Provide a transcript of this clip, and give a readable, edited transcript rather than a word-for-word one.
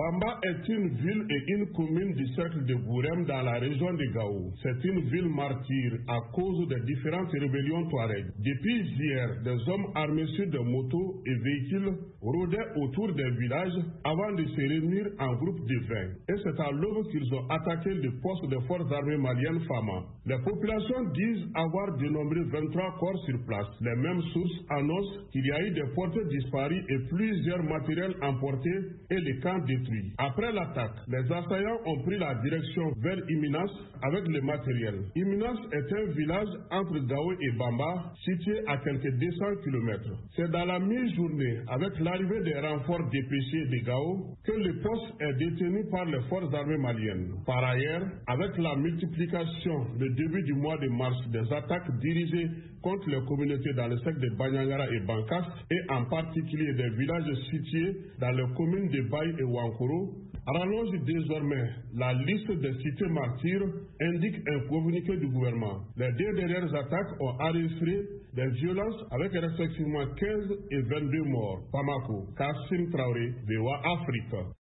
Bamba est une ville et une commune du cercle de Gourem dans la région de Gao. C'est une ville martyre à cause des différentes rébellions touareg. Depuis hier, des hommes armés sur des motos et véhicules rôdaient autour des villages avant de se réunir en groupe de 20. Et c'est à l'aube qu'ils ont attaqué le poste des forces armées maliennes Fama. Les populations disent avoir dénombré 23 corps sur place. Les mêmes sources annoncent qu'il y a eu des porteurs disparus et plusieurs matériels emportés et les camps détruits. Après l'attaque, les assaillants ont pris la direction vers Iminas avec le matériel. Iminas est un village entre Gao et Bamba, situé à quelques 200 km. C'est dans la mi-journée, avec l'arrivée des renforts dépêchés de Gao, que le poste est détenu par les forces armées maliennes. Par ailleurs, avec la multiplication, le début du mois de mars, des attaques dirigées contre les communautés dans le secteur de Banyangara et Bankas, et en particulier des villages situés dans les communes de Baye et Wankoro, rallonge désormais la liste des cités martyrs, indique un communiqué du gouvernement. Les deux dernières attaques ont enregistré des violences avec respectivement 15 et 22 morts. Bamako, Kassim Traoré, VOA Afrique.